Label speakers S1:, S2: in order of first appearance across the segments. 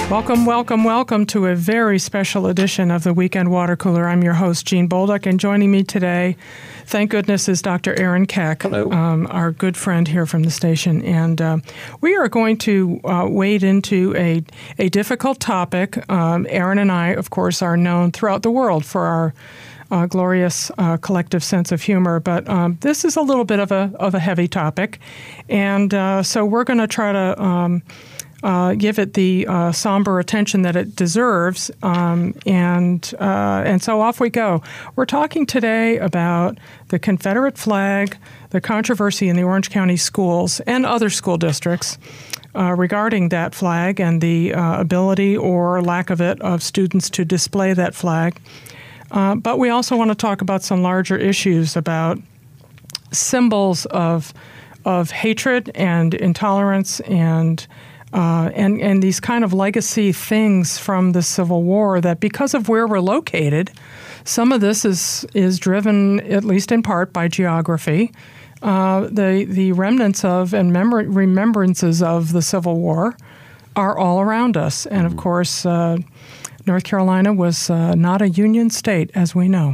S1: Welcome, welcome, welcome to a very special edition of the Weekend Water Cooler. I'm your host, Jean Bolduc, and joining me today, thank goodness, is Dr. Aaron Keck, our good friend here from the station. And we are going to wade into a difficult topic. Aaron and I, of course, are known throughout the world for our glorious collective sense of humor, but this is a little bit of a heavy topic. And so we're going to try to give it the somber attention that it deserves, and so off we go. We're talking today about the Confederate flag, the controversy in the Orange County schools and other school districts regarding that flag and the ability or lack of it of students to display that flag. But we also want to talk about some larger issues about symbols of hatred and intolerance and these kind of legacy things from the Civil War that, because of where we're located, some of this is driven, at least in part, by geography. The remnants of and remembrances of the Civil War are all around us. And, of course, North Carolina was not a Union state, as we know.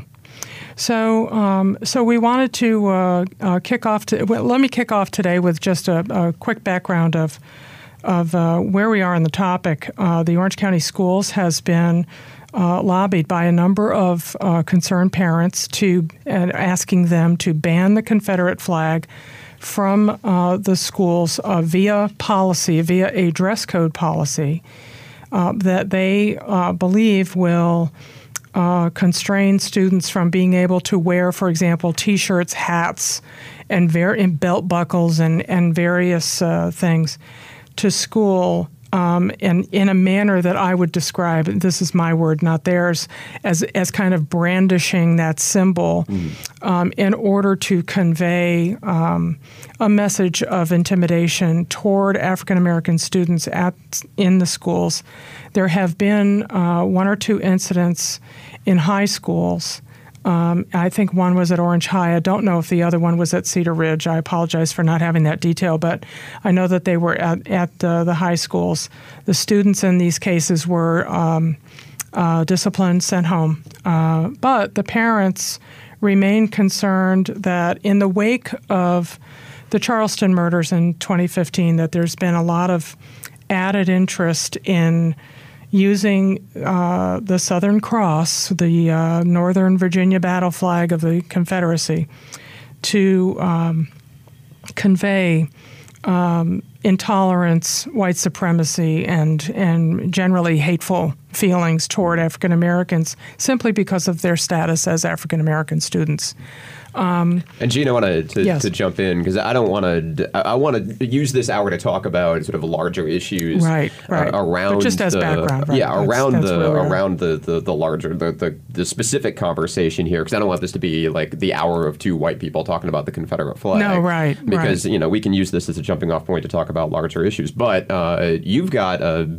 S1: So we wanted to kick off. Let me kick off today with just a quick background of where we are in the topic. The Orange County Schools has been lobbied by a number of concerned parents asking them to ban the Confederate flag from the schools via a dress code policy that they believe will constrain students from being able to wear, for example, T-shirts, hats, and belt buckles and various things to school and in a manner that I would describe, this is my word, not theirs, as kind of brandishing that symbol in order to convey a message of intimidation toward African American students in the schools. There have been one or two incidents in high schools. I think one was at Orange High. I don't know if the other one was at Cedar Ridge. I apologize for not having that detail, but I know that they were at the high schools. The students in these cases were disciplined, sent home. But the parents remain concerned that in the wake of the Charleston murders in 2015, that there's been a lot of added interest in using the Southern Cross, the Northern Virginia battle flag of the Confederacy, to convey intolerance, white supremacy, and generally hateful feelings toward African Americans simply because of their status as African American students.
S2: And Gene, I wanted to jump in because I want to use this hour to talk about sort of larger issues,
S1: right.
S2: Around
S1: but just as background, right?
S2: Around the larger the specific conversation here, because I don't want this to be like the hour of two white people talking about the Confederate flag.
S1: No, right.
S2: Because we can use this as a jumping off point to talk about larger issues. But you've got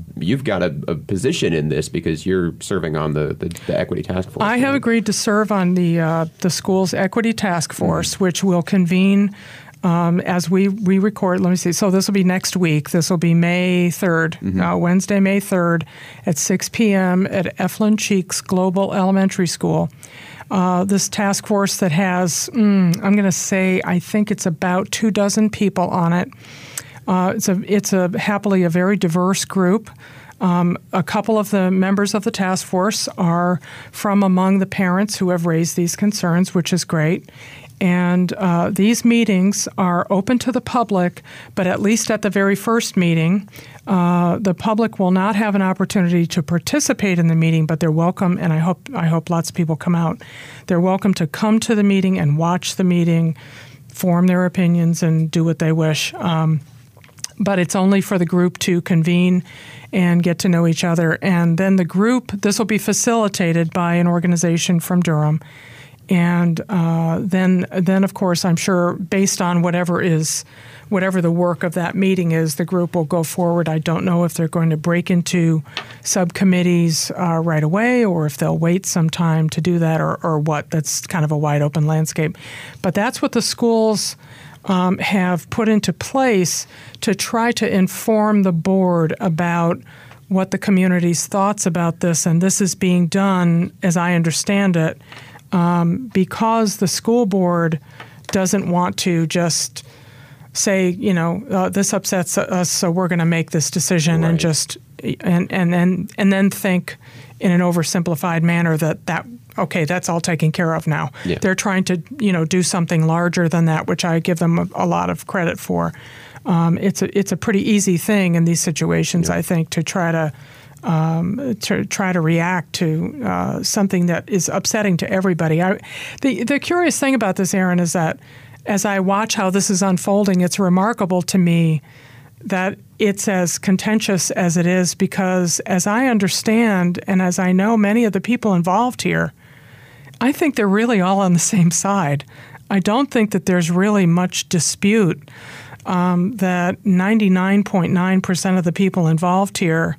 S2: a position in this because you're serving on the Equity Task Force.
S1: I have agreed to serve on the school's Equity Task Force, which will convene as we record. Let me see. So this will be next week. This will be May 3rd, Wednesday, May 3rd at 6 p.m. at Eflin Cheeks Global Elementary School. This task force that has, I'm going to say, I think it's about 24 people on it. It's happily a very diverse group. A couple of the members of the task force are from among the parents who have raised these concerns, which is great. And these meetings are open to the public, but at least at the very first meeting, the public will not have an opportunity to participate in the meeting, but they're welcome, and I hope lots of people come out. They're welcome to come to the meeting and watch the meeting, form their opinions, and do what they wish. But it's only for the group to convene and get to know each other. And then the group, this will be facilitated by an organization from Durham. And then, of course, I'm sure based on whatever the work of that meeting is, the group will go forward. I don't know if they're going to break into subcommittees right away or if they'll wait some time to do that or what. That's kind of a wide open landscape. But that's what the schools have put into place to try to inform the board about what the community's thoughts about this, and this is being done, as I understand it, because the school board doesn't want to just say, this upsets us, so we're going to make this decision,
S2: right.
S1: and just and then think in an oversimplified manner that okay, that's all taken care of now.
S2: Yeah.
S1: They're trying to do something larger than that, which I give them a lot of credit for. It's a pretty easy thing in these situations, I think, to try to react to something that is upsetting to everybody. The curious thing about this, Aaron, is that as I watch how this is unfolding, it's remarkable to me that it's as contentious as it is, because as I understand and as I know many of the people involved here, I think they're really all on the same side. I don't think that there's really much dispute that 99.9% of the people involved here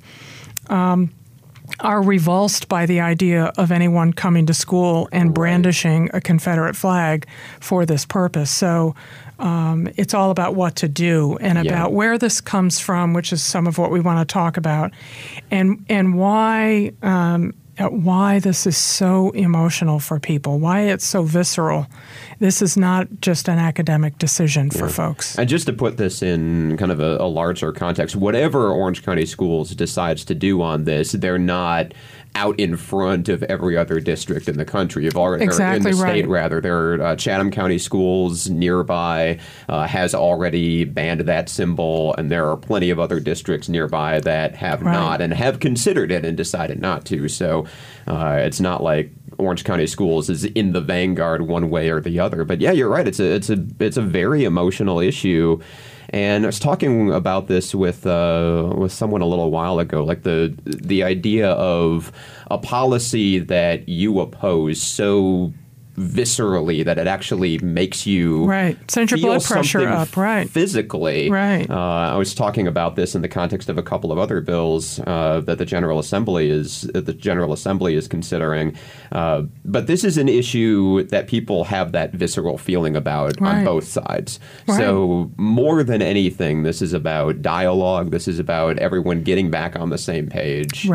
S1: are revulsed by the idea of anyone coming to school and brandishing a Confederate flag for this purpose. So it's all about what to do and about where this comes from, which is some of what we want to talk about, and why this is so emotional for people, why it's so visceral. This is not just an academic decision for folks.
S2: And just to put this in kind of a larger context, whatever Orange County Schools decides to do on this, they're not out in front of every other district in the country.
S1: Exactly
S2: in the state,
S1: right.
S2: rather. There are Chatham County Schools nearby has already banned that symbol, and there are plenty of other districts nearby that have not and have considered it and decided not to. So it's not like Orange County Schools is in the vanguard one way or the other. But yeah, you're right. It's a very emotional issue. And I was talking about this with someone a little while ago, like the idea of a policy that you oppose so viscerally that it actually makes you
S1: send your blood pressure up,
S2: physically. I was talking about this in the context of a couple of other bills that the General Assembly is considering. But this is an issue that people have that visceral feeling about on both sides. So more than anything, this is about dialogue. This is about everyone getting back on the same page,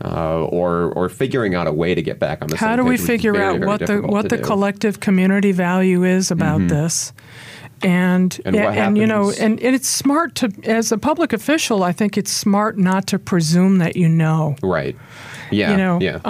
S2: or figuring out a way to get back on the same page.
S1: How do we figure out what the collective community value is about this? And it's smart to, as a public official, I think it's smart not to presume that you know.
S2: Right. Yeah.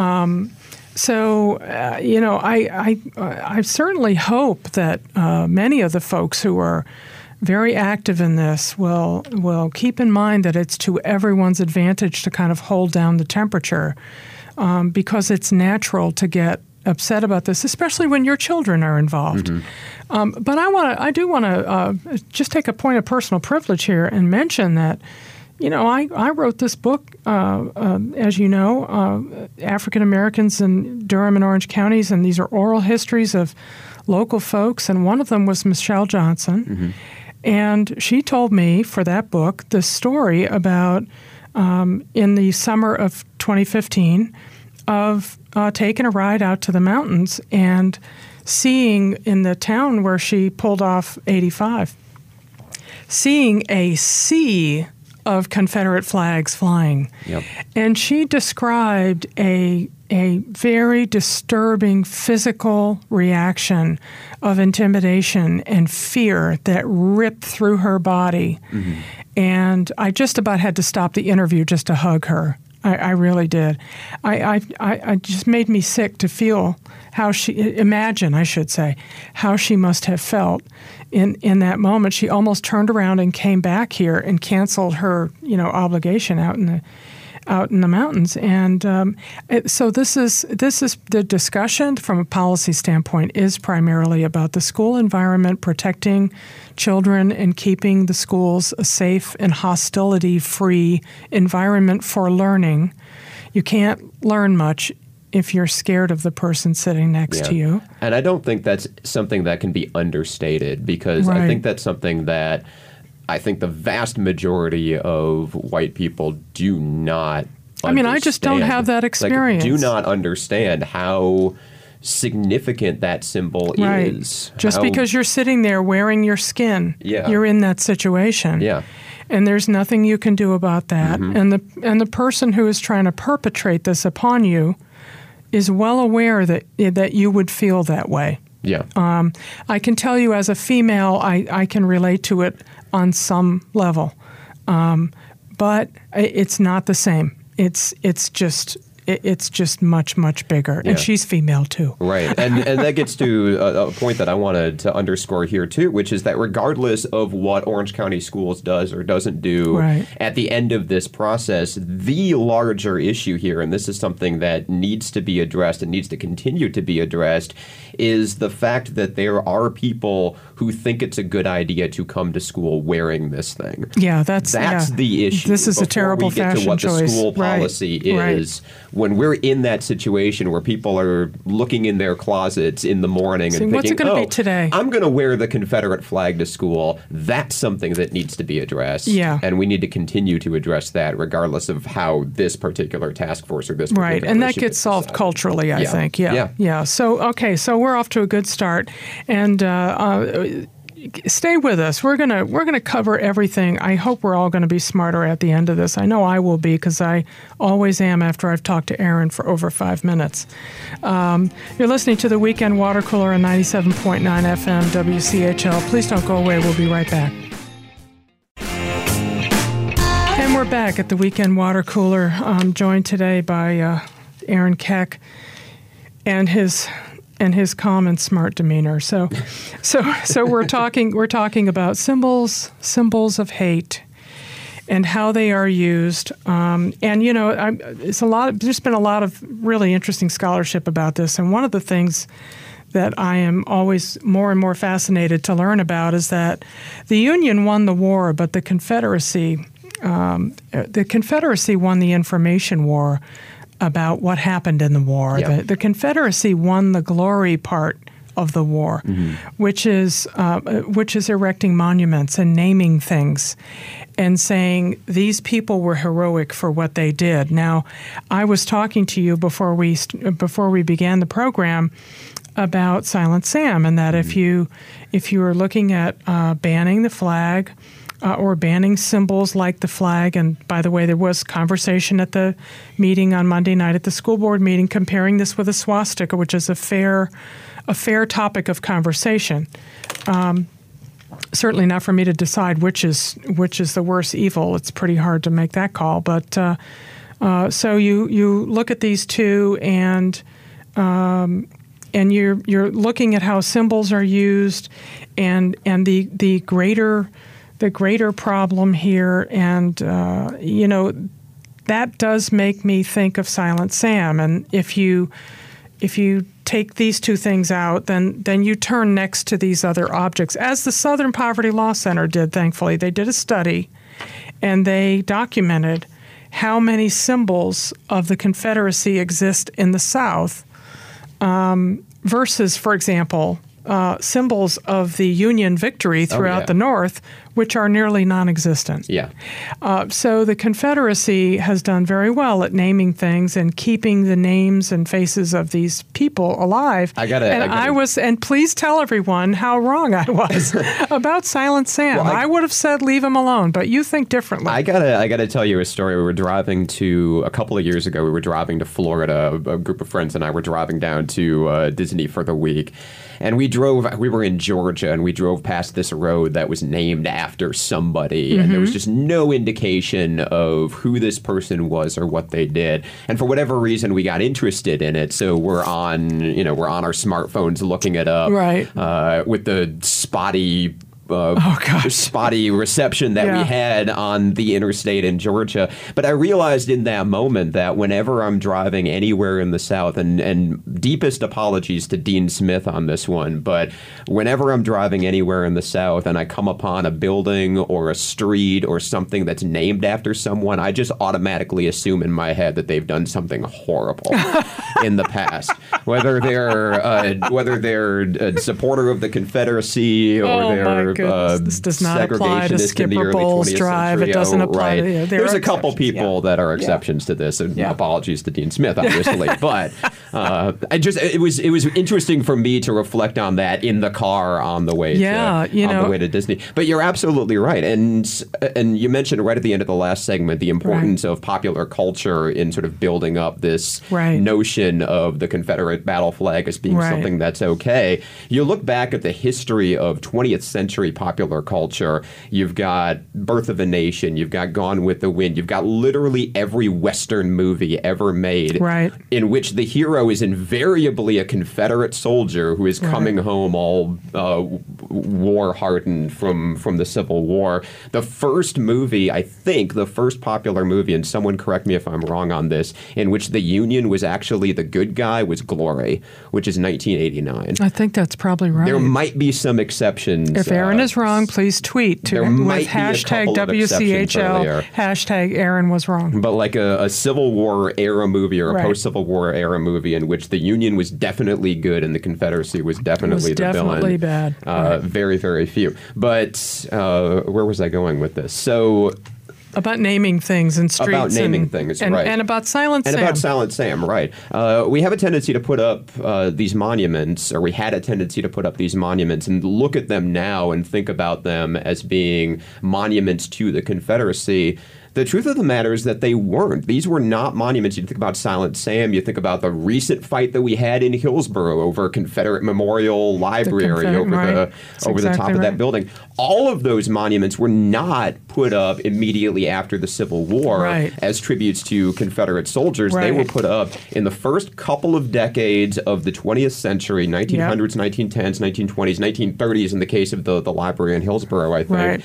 S1: I certainly hope that many of the folks who are very active in this will keep in mind that it's to everyone's advantage to kind of hold down the temperature, because it's natural to get upset about this, especially when your children are involved. But I do want to just take a point of personal privilege here and mention that, I wrote this book, as you know, African Americans in Durham and Orange counties, and these are oral histories of local folks, and one of them was Michelle Johnson. And she told me for that book the story about, in the summer of 2015, of taking a ride out to the mountains and seeing in the town where she pulled off 85, seeing a sea of Confederate flags flying. And she described a very disturbing physical reaction of intimidation and fear that ripped through her body. And I just about had to stop the interview just to hug her. I really did. I just made me sick to feel how imagine how she must have felt in that moment. She almost turned around and came back here and canceled her, obligation out in the mountains. And so this is the discussion from a policy standpoint is primarily about the school environment, protecting children and keeping the schools a safe and hostility-free environment for learning. You can't learn much if you're scared of the person sitting next to you.
S2: And I don't think that's something that can be understated, because I think that's something that I think the vast majority of white people do not understand.
S1: I just don't have that experience.
S2: Do not understand how significant that symbol is.
S1: Just because you're sitting there wearing your skin, you're in that situation. and there's nothing you can do about that.
S2: Mm-hmm.
S1: And the person who is trying to perpetrate this upon you is well aware that you would feel that way.
S2: Yeah.
S1: I can tell you as a female, I can relate to it on some level, but it's not the same. It's just much bigger,
S2: Yeah.
S1: and she's female too.
S2: Right, and that gets to a point that I wanted to underscore here too, which is that regardless of what Orange County Schools does or doesn't do,
S1: Right.
S2: at the end of this process, the larger issue here, and this is something that needs to be addressed and needs to continue to be addressed, is the fact that there are people who think it's a good idea to come to school wearing this thing.
S1: Yeah, that's
S2: the issue.
S1: This is a terrible fashion
S2: Before we get to what
S1: choice.
S2: the school
S1: Right.
S2: policy is, when we're in that situation where people are looking in their closets in the morning and
S1: what's
S2: thinking,
S1: it gonna be today?
S2: I'm going to wear the Confederate flag to school, that's something that needs to be addressed.
S1: Yeah.
S2: And we need to continue to address that regardless of how this particular task force or this particular
S1: Right, and that
S2: issue
S1: gets
S2: is
S1: solved
S2: decided.
S1: culturally, I
S2: Yeah.
S1: think. Yeah.
S2: Yeah.
S1: So we're off to a good start, and stay with us. We're gonna cover everything. I hope we're all going to be smarter at the end of this. I know I will be, because I always am after I've talked to Aaron for over 5 minutes. You're listening to the Weekend Water Cooler on 97.9 FM WCHL. Please don't go away. We'll be right back. And we're back at the Weekend Water Cooler. I'm joined today by Aaron Keck and his calm and smart demeanor. So we're talking about symbols of hate and how they are used. And there's been a lot of really interesting scholarship about this. And one of the things that I am always more and more fascinated to learn about is that the Union won the war, but the Confederacy won the information war about what happened in the war.
S2: Yeah.
S1: The Confederacy won the glory part of the war, which is erecting monuments and naming things and saying these people were heroic for what they did. Now, I was talking to you before we began the program about Silent Sam, and that if you are looking at banning the flag, or banning symbols like the flag. And by the way, there was conversation at the meeting on Monday night at the school board meeting comparing this with a swastika, which is a fair topic of conversation. Certainly not for me to decide which is the worse evil. It's pretty hard to make that call. But so you look at these two, and you're looking at how symbols are used, and the greater problem here, and that does make me think of Silent Sam. And if you take these two things out, then you turn next to these other objects, as the Southern Poverty Law Center did. Thankfully, they did a study, and they documented how many symbols of the Confederacy exist in the South, versus, for example, symbols of the Union victory throughout the North, which are nearly non-existent.
S2: Yeah.
S1: So the Confederacy has done very well at naming things and keeping the names and faces of these people alive. And please tell everyone how wrong I was about Silent Sam.
S2: Well,
S1: I would have said leave him alone, but you think differently.
S2: I gotta tell you a story. A couple of years ago, we were driving to Florida. A group of friends and I were driving down to Disney for the week. And we were in Georgia, and we drove past this road that was named after somebody, and there was just no indication of who this person was or what they did. And for whatever reason, we got interested in it, so we're on our smartphones looking it up,
S1: right?
S2: With the spotty reception that we had on the interstate in Georgia. But I realized in that moment that whenever I'm driving anywhere in the South, and deepest apologies to Dean Smith on this one, but whenever I'm driving anywhere in the South and I come upon a building or a street or something that's named after someone, I just automatically assume in my head that they've done something horrible in the past. Whether they're a supporter of the Confederacy or they're
S1: this does not apply to
S2: segregationist in the
S1: Skipper
S2: early
S1: Bowles
S2: 20th
S1: Drive.
S2: century.
S1: It doesn't apply
S2: Right.
S1: to
S2: There's a couple
S1: exceptions.
S2: people that are exceptions to this, and apologies to Dean Smith, obviously. But it was interesting for me to reflect on that in the car on the way the way to Disney. But you're absolutely right, and you mentioned right at the end of the last segment the importance of popular culture in sort of building up this notion of the Confederate battle flag as being something that's okay. You look back at the history of 20th century popular culture, you've got Birth of a Nation, you've got Gone with the Wind, you've got literally every Western movie ever made in which the hero is invariably a Confederate soldier who is coming home all war-hardened from the Civil War. The first movie, I think, the first popular movie, and someone correct me if I'm wrong on this, in which the Union was actually the good guy was Glory, which is 1989.
S1: I think that's probably right.
S2: There might be some exceptions.
S1: If Aaron is wrong, please tweet to with hashtag WCHL, hashtag Aaron was wrong.
S2: But like a Civil War era movie or a post-Civil War era movie in which the Union was definitely good and the Confederacy was definitely the
S1: definitely
S2: villain.
S1: Bad.
S2: Very, very few. But where was I going with this? So
S1: about naming things and streets.
S2: About naming things, right.
S1: And about Silent Sam.
S2: And about Silent Sam, right. We have a tendency to put up these monuments, or we had a tendency to put up these monuments and look at them now and think about them as being monuments to the Confederacy. The truth of the matter is that they weren't. These were not monuments. You think about Silent Sam, you think about the recent fight that we had in Hillsborough over Confederate Memorial Library over the top of that building. All of those monuments were not put up immediately after the Civil War as tributes to Confederate soldiers. They were put up in the first couple of decades of the 20th century, 1900s, 1910s, 1920s, 1930s in the case of the library in Hillsborough, I think,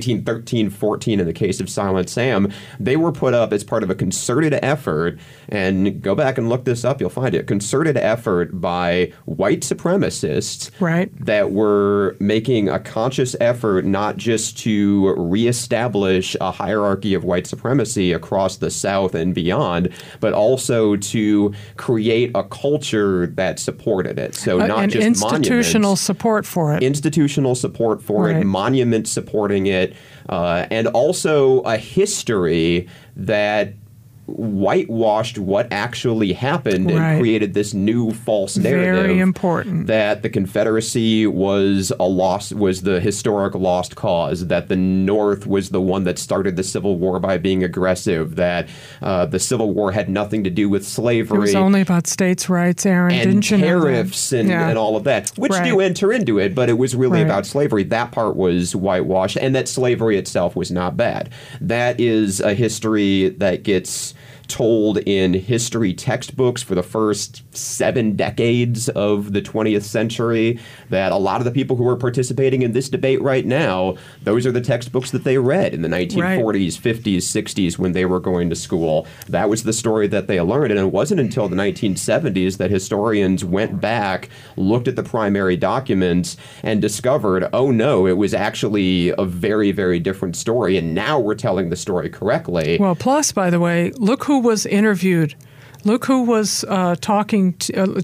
S2: 1913-14 in the case of Silent Sam. They were put up as part of a concerted effort, and go back and look this up, you'll find it, concerted effort by white supremacists that were making a conscious effort not just to reestablish a hierarchy of white supremacy across the South and beyond, but also to create a culture that supported it. So not just
S1: institutional support for it.
S2: Institutional support for it, monuments supporting it, and also a history that whitewashed what actually happened and created this new false narrative.
S1: Very important.
S2: That the Confederacy was the historic lost cause, that the North was the one that started the Civil War by being aggressive, that the Civil War had nothing to do with slavery.
S1: It was only about states' rights, Aaron, didn't you know that?
S2: And tariffs and all of that, which do enter into it, but it was really about slavery. That part was whitewashed, and that slavery itself was not bad. That is a history that gets told in history textbooks for the first 7 decades of the 20th century, that a lot of the people who are participating in this debate right now, those are the textbooks that they read in the 1940s, 50s, 60s when they were going to school. That was the story that they learned, and it wasn't until the 1970s that historians went back, looked at the primary documents, and discovered, oh no, it was actually a very, very different story, and now we're telling the story correctly.
S1: Well, plus, by the way, look who was interviewed. Look who was talking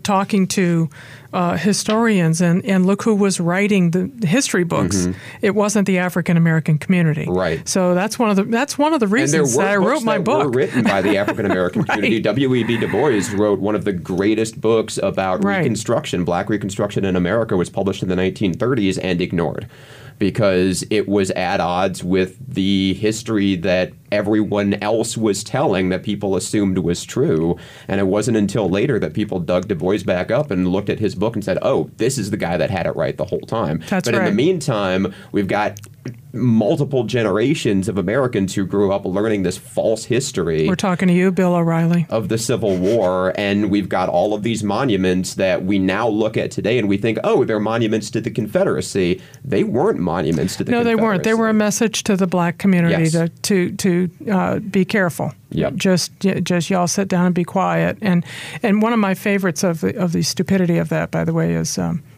S1: to historians, and look who was writing the history books. It wasn't the African American community. Right. So that's one of the reasons that I wrote my book.
S2: Were written by the African American community. W.E.B. Du Bois wrote one of the greatest books about Reconstruction. Black Reconstruction in America was published in the 1930s and ignored, because it was at odds with the history that everyone else was telling that people assumed was true. And it wasn't until later that people dug Du Bois back up and looked at his book and said, oh, this is the guy that had it right the whole time. But in the meantime, we've got multiple generations of Americans who grew up learning this false history.
S1: We're talking to you, Bill O'Reilly.
S2: Of the Civil War, and we've got all of these monuments that we now look at today and we think, oh, they're monuments to the Confederacy. They weren't monuments to the Confederacy.
S1: No, they weren't. They were a message to the black community to be careful.
S2: Yep.
S1: Just y'all sit down and be quiet. And one of my favorites of the stupidity of that, by the way, is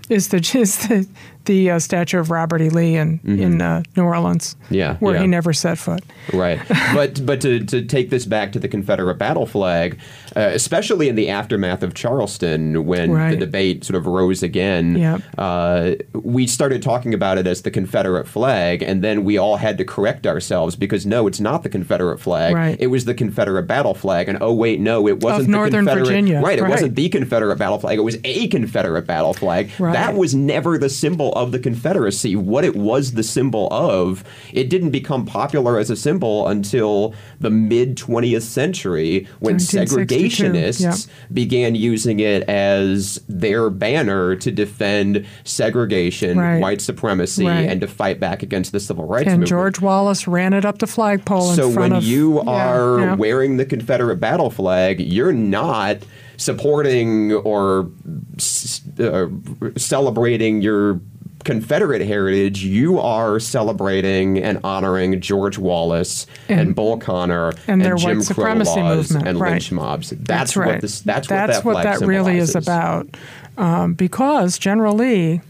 S1: is the statue of Robert E. Lee in New Orleans, where he never set foot.
S2: Right. But to take this back to the Confederate battle flag, especially in the aftermath of Charleston, when the debate sort of rose again, we started talking about it as the Confederate flag, and then we all had to correct ourselves because, no, it's not the Confederate flag.
S1: Right.
S2: It was the Confederate battle flag. And, oh, wait, no, it wasn't
S1: of
S2: the
S1: Northern
S2: Confederate.
S1: Virginia.
S2: Right. It wasn't the Confederate battle flag. It was a Confederate battle flag.
S1: Right.
S2: That was never the symbol of the Confederacy. What it was the symbol of, it didn't become popular as a symbol until the mid-20th century when segregationists began using it as their banner to defend segregation, white supremacy, and to fight back against the civil rights movement.
S1: And George Wallace ran it up the flagpole in front of...
S2: So when you are wearing the Confederate battle flag, you're not supporting or celebrating your Confederate heritage. You are celebrating and honoring George Wallace and Bull Connor
S1: and
S2: their
S1: Jim
S2: white
S1: Crow
S2: supremacy
S1: laws
S2: movement and lynch mobs. That's what that
S1: really is about. Because General Lee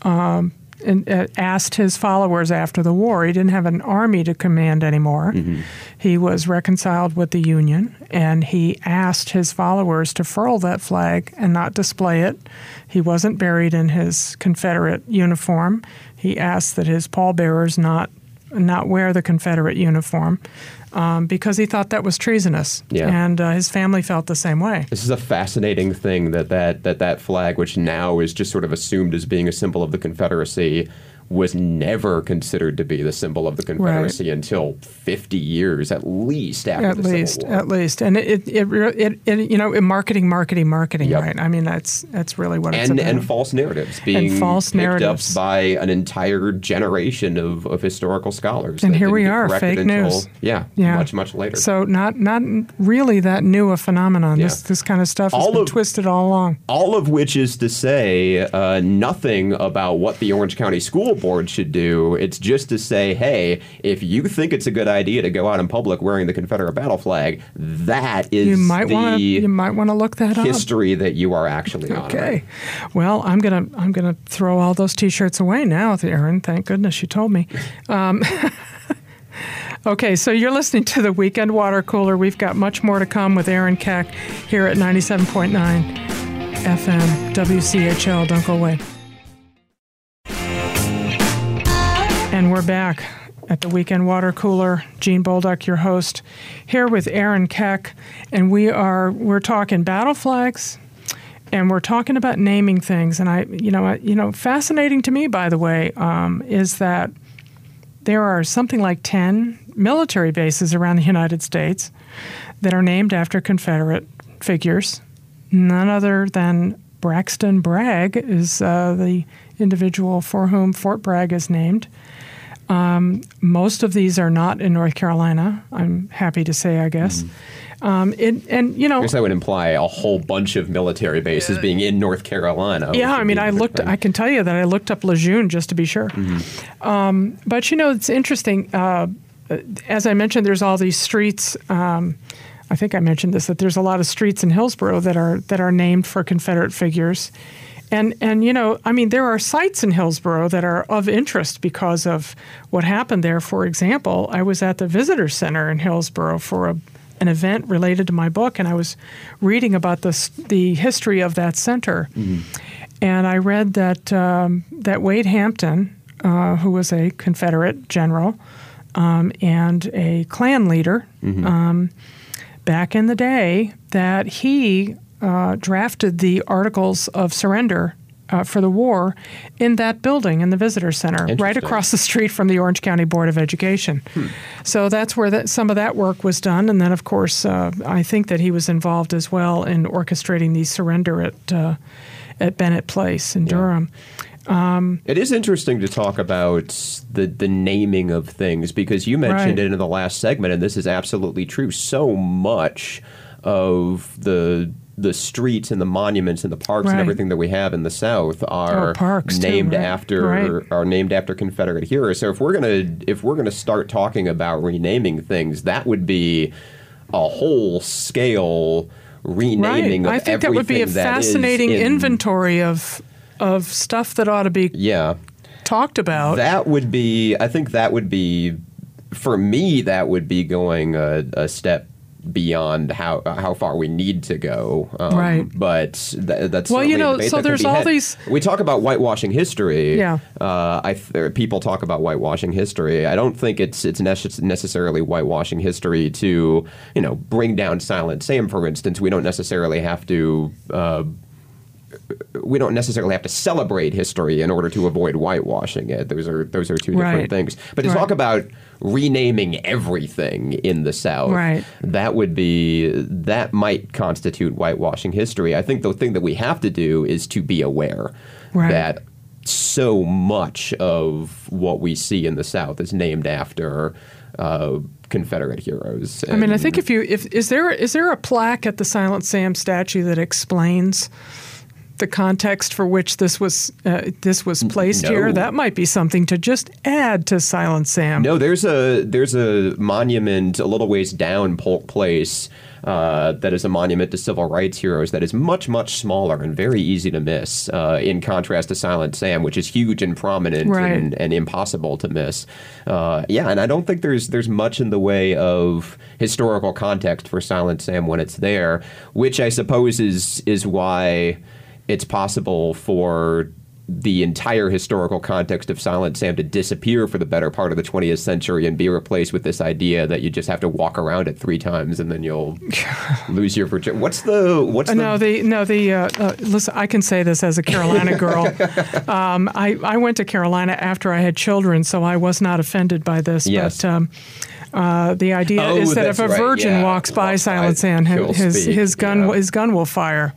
S1: asked his followers after the war. He didn't have an army to command anymore. He was reconciled with the Union, and he asked his followers to furl that flag and not display it. He wasn't buried in his Confederate uniform. He asked that his pallbearers not wear the Confederate uniform because he thought that was treasonous. And his family felt the same way.
S2: This is a fascinating thing that flag, which now is just sort of assumed as being a symbol of the Confederacy, was never considered to be the symbol of the Confederacy until 50 years at least after the Civil War.
S1: At least. And it marketing, right? I mean, that's really what it's about.
S2: And false narratives being picked up by an entire generation of historical scholars.
S1: And here we are, fake news.
S2: Much later.
S1: So not really that new a phenomenon. This kind of stuff has been twisted all along.
S2: All of which is to say nothing about what the Orange County School Board should do. It's just to say, hey, if you think it's a good idea to go out in public wearing the Confederate battle flag, that is
S1: you might want to look that
S2: history that you are actually honoring.
S1: Okay. Well, I'm gonna throw all those T-shirts away now, Erin. Thank goodness you told me. Okay, so you're listening to the Weekend Water Cooler. We've got much more to come with Aaron Keck here at 97.9 FM WCHL. Don't go away. And we're back at the Weekend Water Cooler. Gene Bolduc, your host, here with Aaron Keck, and we're talking battle flags, and we're talking about naming things. And fascinating to me, by the way, is that there are something like 10 military bases around the United States that are named after Confederate figures. None other than Braxton Bragg is the individual for whom Fort Bragg is named. Most of these are not in North Carolina, I'm happy to say, I guess.
S2: I guess that would imply a whole bunch of military bases being in North Carolina.
S1: Yeah, I mean, I can tell you that I looked up Lejeune just to be sure. But, it's interesting. As I mentioned, there's all these streets. I think I mentioned this, that there's a lot of streets in Hillsborough that are named for Confederate figures. And there are sites in Hillsborough that are of interest because of what happened there. For example, I was at the Visitor Center in Hillsborough for an event related to my book, and I was reading about the history of that center. And I read that Wade Hampton, who was a Confederate general and a Klan leader back in the day, that he drafted the Articles of Surrender for the war in that building in the Visitor Center, right across the street from the Orange County Board of Education. So that's where some of that work was done. And then, of course, I think that he was involved as well in orchestrating the surrender at Bennett Place in Durham.
S2: It is interesting to talk about the naming of things, because you mentioned it in the last segment, and this is absolutely true. So much of the streets and the monuments and the parks and everything that we have in the South are named after Confederate heroes. So if we're gonna start talking about renaming things, that would be a whole scale renaming of everything.
S1: I think that would be a fascinating inventory of of stuff that ought to be talked about.
S2: I think that would be, for me, that would be going a step beyond how far we need to go.
S1: Right.
S2: But that's
S1: well, you know, so there's all these.
S2: We talk about whitewashing history.
S1: Yeah.
S2: People talk about whitewashing history. I don't think it's necessarily whitewashing history to, bring down Silent Sam, for instance. We don't necessarily have to. We don't necessarily have to celebrate history in order to avoid whitewashing it. Those are two different things. But to talk about renaming everything in the South, that might constitute whitewashing history. I think the thing that we have to do is to be aware that so much of what we see in the South is named after Confederate heroes.
S1: I mean, I think is there a plaque at the Silent Sam statue that explains the context for which this was placed here? That might be something to just add to Silent Sam.
S2: No, there's a monument a little ways down Polk Place that is a monument to civil rights heroes that is much, much smaller and very easy to miss, in contrast to Silent Sam, which is huge and prominent and impossible to miss. And I don't think there's much in the way of historical context for Silent Sam when it's there, which I suppose is why it's possible for the entire historical context of Silent Sam to disappear for the better part of the 20th century and be replaced with this idea that you just have to walk around it 3 times and then you'll lose your virginity.
S1: Listen, I can say this as a Carolina girl. I went to Carolina after I had children, so I was not offended by this.
S2: Yes.
S1: But the idea is that if a virgin walks by Silent Sam, his gun will fire.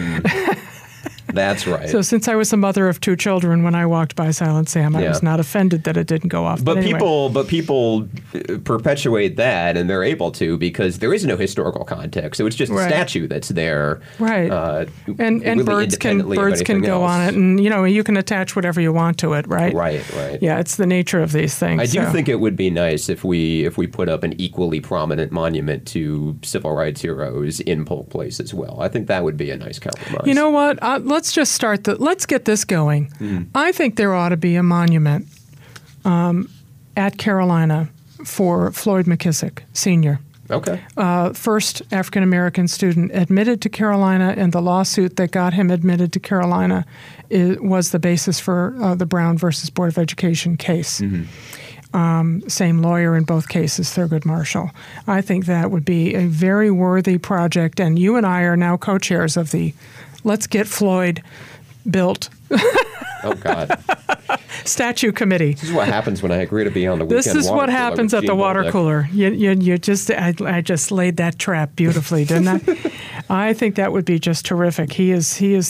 S2: That's right.
S1: So since I was the mother of 2 children when I walked by Silent Sam, I was not offended that it didn't go off.
S2: But
S1: anyway.
S2: people perpetuate that, and they're able to because there is no historical context. So it's just a statue that's there.
S1: Right. And really birds can go on it, and you can attach whatever you want to it. Right.
S2: Right.
S1: Yeah, it's the nature of these things.
S2: I do think it would be nice if we put up an equally prominent monument to civil rights heroes in Polk Place as well. I think that would be a nice compromise.
S1: You know what? Let's just let's get this going. I think there ought to be a monument at Carolina for Floyd McKissick, Sr.
S2: Okay.
S1: First African-American student admitted to Carolina, and the lawsuit that got him admitted to Carolina was the basis for the Brown versus Board of Education case. Same lawyer in both cases, Thurgood Marshall. I think that would be a very worthy project, and you and I are now co-chairs of the Let's Get Floyd Built
S2: Oh, God.
S1: Statue committee.
S2: This is what happens when I agree to be on the weekend.
S1: This is what happens at the water cooler. You just I just laid that trap beautifully, didn't I? I think that would be just terrific. His is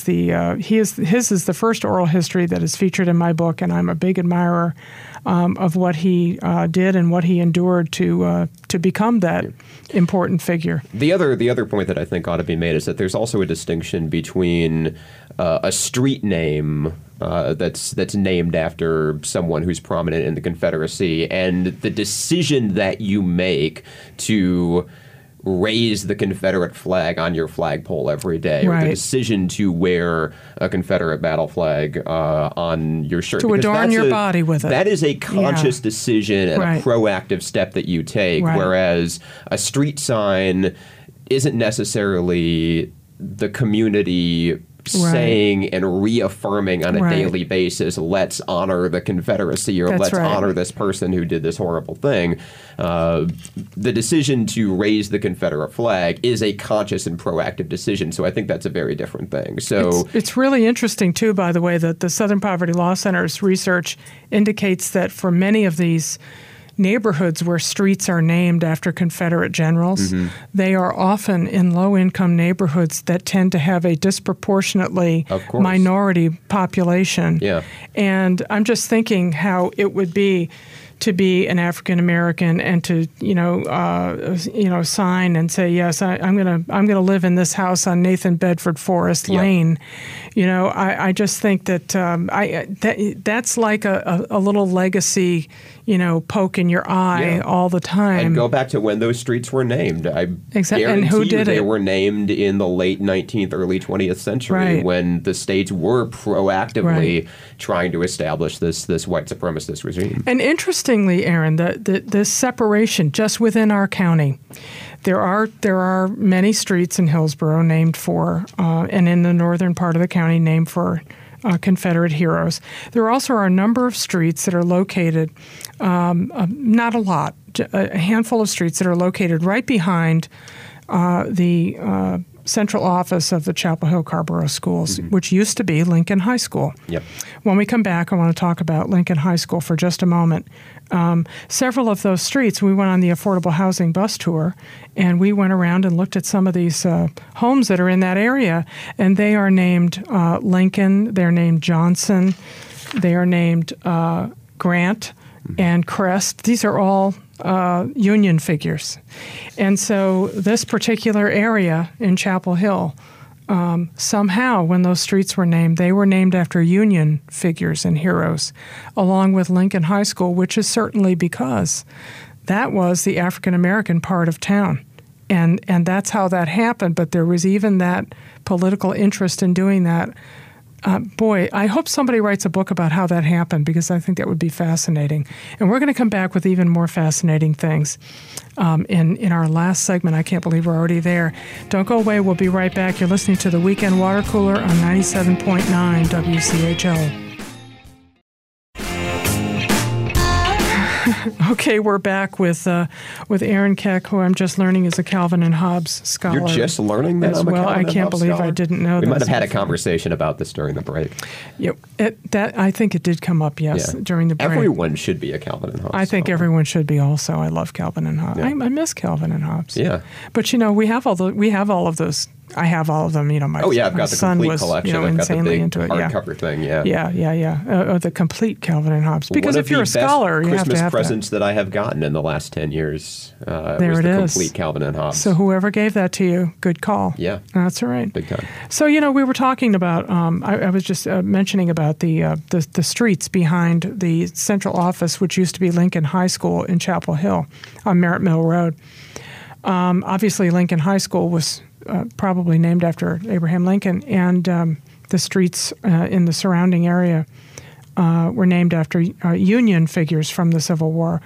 S1: the first oral history that is featured in my book, and I'm a big admirer of what he did and what he endured to become that important figure.
S2: The other point that I think ought to be made is that there's also a distinction between a street name that's named after someone who's prominent in the Confederacy and the decision that you make to raise the Confederate flag on your flagpole every day,
S1: right,
S2: or the decision to wear a Confederate battle flag on your shirt.
S1: To adorn your body with it.
S2: That is a conscious decision and
S1: right,
S2: a proactive step that you take,
S1: right,
S2: whereas a street sign isn't necessarily the community saying and reaffirming on a
S1: right,
S2: daily basis, let's honor the Confederacy, or let's honor this person who did this horrible thing. The decision to raise the Confederate flag is a conscious and proactive decision, so I think that's a very different thing. So
S1: it's really interesting, too, by the way, that the Southern Poverty Law Center's research indicates that for many of these neighborhoods where streets are named after Confederate generals, mm-hmm, they are often in low-income neighborhoods that tend to have a disproportionately minority population.
S2: Yeah.
S1: And I'm just thinking how it would be to be an African American and to sign and say, yes, I'm gonna live in this house on Nathan Bedford Forest Lane. I just think that that's like a little legacy poke in your eye all the time.
S2: And go back to when those streets were named. I
S1: exactly.
S2: guarantee
S1: and who did
S2: they
S1: it?
S2: were named in the late 19th, early 20th century when the states were proactively trying to establish this white supremacist regime.
S1: And interestingly, Aaron, the separation just within our county, there are many streets in Hillsborough named for, and in the northern part of the county named for Confederate heroes. There also are a number of streets that are located, not a lot, a handful of streets that are located right behind the central office of the Chapel Hill Carrboro Schools, which used to be Lincoln High School.
S2: Yep.
S1: When we come back, I want to talk about Lincoln High School for just a moment. Several of those streets, we went on the affordable housing bus tour, and we went around and looked at some of these homes that are in that area, and they are named Lincoln, they're named Johnson, they are named Grant and Crest. These are all Union figures. And so this particular area in Chapel Hill, somehow when those streets were named, they were named after Union figures and heroes, along with Lincoln High School, which is certainly because that was the African-American part of town. And that's how that happened, but there was even that political interest in doing that. Boy, I hope somebody writes a book about how that happened, because I think that would be fascinating. And we're going to come back with even more fascinating things in our last segment. I can't believe we're already there. Don't go away. We'll be right back. You're listening to the Weekend Water Cooler on 97.9 WCHL. Okay, we're back with Aaron Keck, who I'm just learning is a Calvin and Hobbes scholar.
S2: You're just learning that
S1: as well. I can't believe I didn't know that.
S2: We might have had a conversation about this during the break.
S1: Yeah, I think it did come up, during the break.
S2: Everyone should be a Calvin and Hobbes.
S1: I think everyone should be also. I love Calvin and Hobbes. Yeah. I miss Calvin and Hobbes.
S2: Yeah.
S1: But we have all of those. I have all of them. My
S2: I've got the complete collection. I've got the big
S1: into it.
S2: hardcover thing.
S1: The complete Calvin and Hobbes. Because if you're a scholar, you have to have
S2: Christmas presents that I have gotten in the last 10 years.
S1: There
S2: was
S1: it
S2: the
S1: is.
S2: Complete Calvin and Hobbes.
S1: So whoever gave that to you, good call.
S2: Yeah,
S1: that's all right.
S2: Big time.
S1: So we were talking about. I was just mentioning about the streets behind the central office, which used to be Lincoln High School in Chapel Hill on Merritt Mill Road. Obviously, Lincoln High School was probably named after Abraham Lincoln, and the streets in the surrounding area were named after Union figures from the Civil War.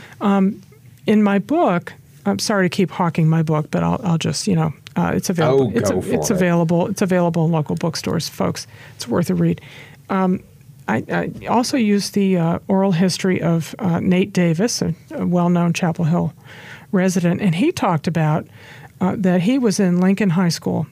S1: In my book, I'm sorry to keep hawking my book, but I'll just it's available. It's available. It's available in local bookstores, folks. It's worth a read. I also used the oral history of Nate Davis, a well-known Chapel Hill resident, and he talked about that he was in Lincoln High School.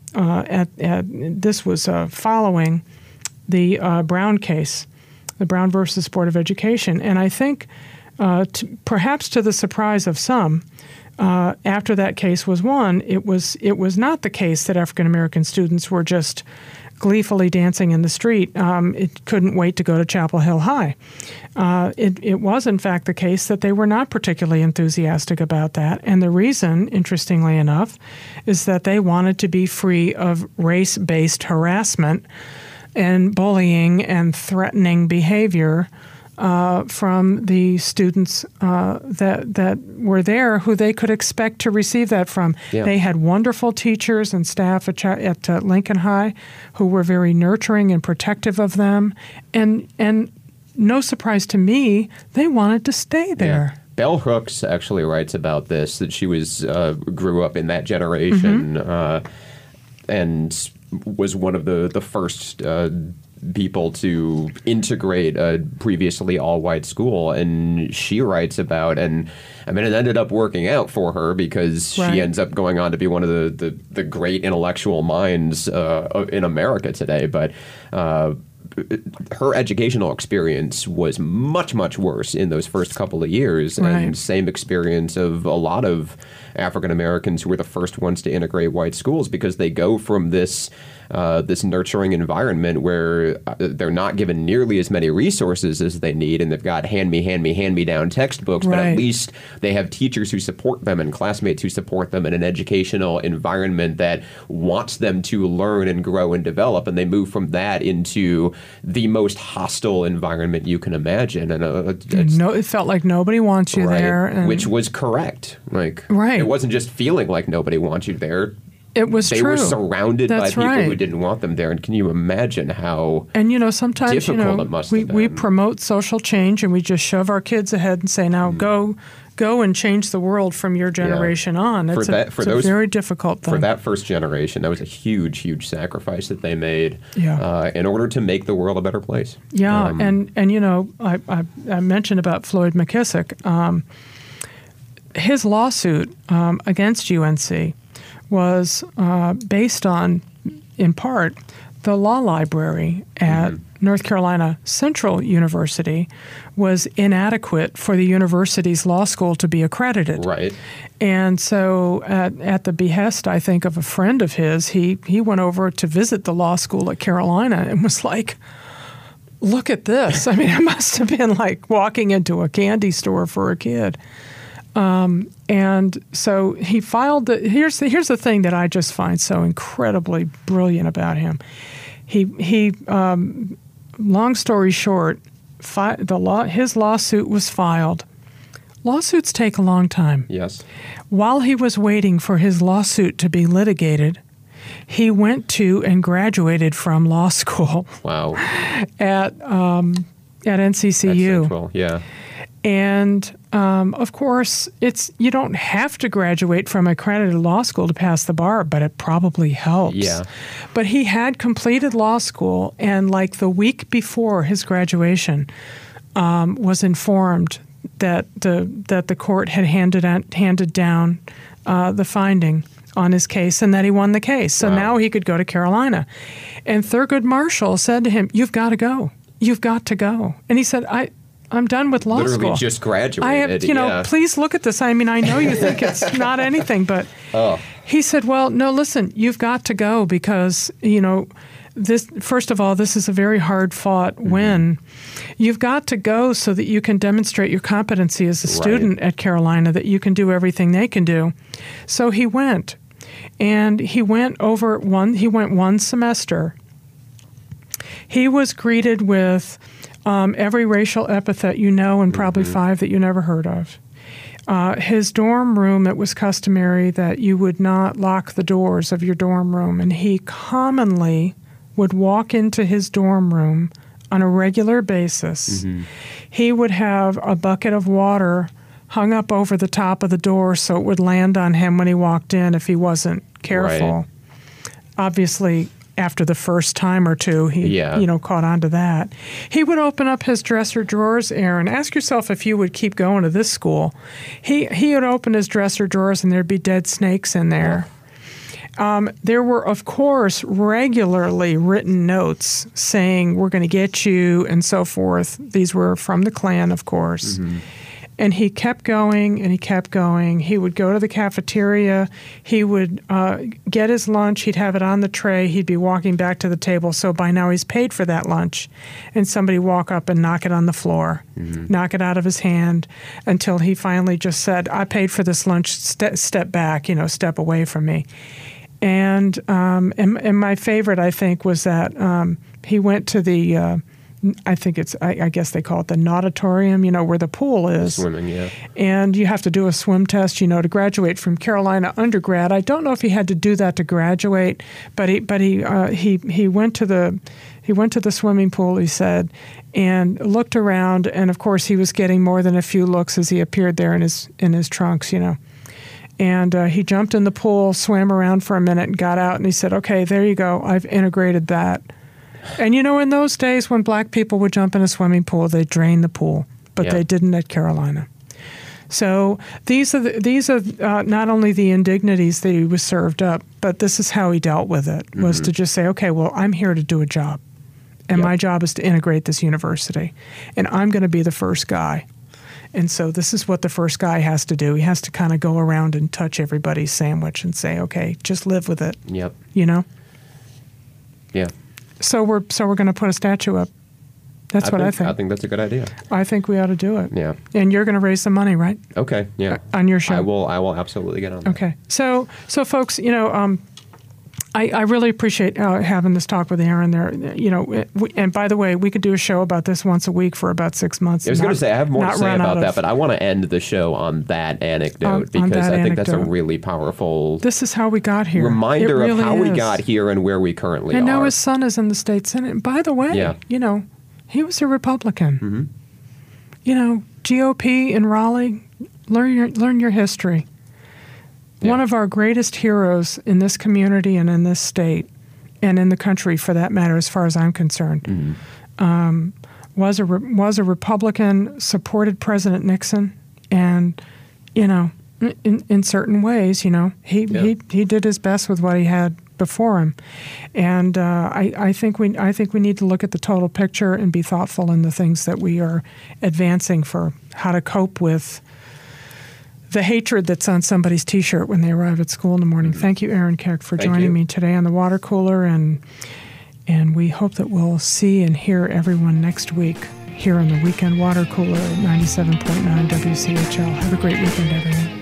S1: This was following the Brown case, the Brown versus Board of Education, and I think perhaps to the surprise of some, after that case was won, it was not the case that African American students were just gleefully dancing in the street. It couldn't wait to go to Chapel Hill High. It was, in fact, the case that they were not particularly enthusiastic about that. And the reason, interestingly enough, is that they wanted to be free of race-based harassment and bullying and threatening behavior from the students that were there, who they could expect to receive that from. Yeah. They had wonderful teachers and staff at Lincoln High who were very nurturing and protective of them, and no surprise to me, they wanted to stay there.
S2: Yeah. Bell Hooks actually writes about this, that she grew up in that generation and was one of the first people to integrate a previously all-white school, and she writes about, and I mean, it ended up working out for her because she ends up going on to be one of the great intellectual minds in America today, but her educational experience was much, much worse in those first couple of years, and same experience of a lot of African Americans who were the first ones to integrate white schools, because they go from this nurturing environment where they're not given nearly as many resources as they need, and they've got hand-me-down textbooks, but at least they have teachers who support them and classmates who support them in an educational environment that wants them to learn and grow and develop, and they move from that into the most hostile environment you can imagine. And
S1: it felt like nobody wants you there.
S2: And which was correct. It wasn't just feeling like nobody wants you there.
S1: It was
S2: true.
S1: They
S2: were surrounded by people who didn't want them there. And can you imagine how
S1: sometimes,
S2: difficult it must have been?
S1: We promote social change and we just shove our kids ahead and say, now go and change the world from your generation on. It's a very difficult thing.
S2: For that first generation, that was a huge, huge sacrifice that they made in order to make the world a better place.
S1: Yeah, and I mentioned about Floyd McKissick. His lawsuit against UNC was based on, in part, the law library at North Carolina Central University was inadequate for the university's law school to be accredited.
S2: Right.
S1: And so at the behest, I think, of a friend of his, he went over to visit the law school at Carolina and was like, look at this. I mean, it must have been like walking into a candy store for a kid. And so he filed here's the thing that I just find so incredibly brilliant about him. He long story short, his lawsuit was filed. Lawsuits take a long time.
S2: Yes.
S1: While he was waiting for his lawsuit to be litigated, he went to and graduated from law school.
S2: Wow.
S1: At NCCU.
S2: At Central, yeah.
S1: And of course, you don't have to graduate from accredited law school to pass the bar, but it probably helps.
S2: Yeah.
S1: But he had completed law school, and like the week before his graduation, was informed that the court had handed down the finding on his case and that he won the case. So now he could go to Carolina. And Thurgood Marshall said to him, "You've got to go. You've got to go." And he said, I'm done with law school.
S2: Literally just graduated.
S1: Please look at this. I mean, I know you think it's not anything, but he said, well, no, listen, you've got to go because, this, first of all, this is a very hard-fought win. You've got to go so that you can demonstrate your competency as a student at Carolina, that you can do everything they can do. So he went, and he went one semester. He was greeted with every racial epithet and probably 5 that you never heard of. His dorm room, it was customary that you would not lock the doors of your dorm room, and he commonly would walk into his dorm room on a regular basis. He would have a bucket of water hung up over the top of the door so it would land on him when he walked in if he wasn't careful.
S2: Right.
S1: Obviously, after the first time or two, he caught on to that. He would open up his dresser drawers, Aaron. Ask yourself if you would keep going to this school. He would open his dresser drawers and there'd be dead snakes in there. There were, of course, regularly written notes saying, we're going to get you, and so forth. These were from the Klan, of course. And he kept going, and he kept going. He would go to the cafeteria. He would get his lunch. He'd have it on the tray. He'd be walking back to the table. So by now he's paid for that lunch. And somebody walk up and knock it on the floor, knock it out of his hand, until he finally just said, I paid for this lunch. Step back, step away from me. And my favorite, I think, was that he went to the I guess they call it the nauditorium, where the pool is.
S2: Swimming, yeah.
S1: And you have to do a swim test, to graduate from Carolina undergrad. I don't know if he had to do that to graduate, but he went to the swimming pool, he said, and looked around, and of course he was getting more than a few looks as he appeared there in his trunks, And he jumped in the pool, swam around for a minute, and got out, and he said, okay, there you go. I've integrated that. And in those days when black people would jump in a swimming pool, they drained the pool, but they didn't at Carolina. So these are not only the indignities that he was served up, but this is how he dealt with it, was to just say, okay, well, I'm here to do a job, and my job is to integrate this university, and I'm going to be the first guy. And so this is what the first guy has to do. He has to kind of go around and touch everybody's sandwich and say, okay, just live with it.
S2: Yep.
S1: Yeah. So we're going to put a statue up. That's what I think.
S2: I think that's a good idea.
S1: I think we ought to do it.
S2: Yeah.
S1: And you're going to raise some money, right?
S2: Okay. Yeah.
S1: On your show.
S2: I will absolutely get on that.
S1: Okay. So folks, I really appreciate having this talk with Aaron there. And by the way, we could do a show about this once a week for about 6 months.
S2: I was going to say, I have more to say about that, but I want to end the show on that anecdote because I think that's a really powerful...
S1: This is how we got here.
S2: Reminder really of how we got here and where we currently are.
S1: And now his son is in the state Senate. And by the way, he was a Republican. Mm-hmm. GOP in Raleigh, learn your history. Yeah. One of our greatest heroes in this community and in this state, and in the country for that matter, as far as I'm concerned, was a Republican, supported President Nixon, and in certain ways, he did his best with what he had before him, and I think we need to look at the total picture and be thoughtful in the things that we are advancing for how to cope with the hatred that's on somebody's T-shirt when they arrive at school in the morning. Thank you, Aaron Keck, for joining me today on the Water Cooler, and we hope that we'll see and hear everyone next week here on the Weekend Water Cooler at 97.9 WCHL. Have a great weekend, everyone.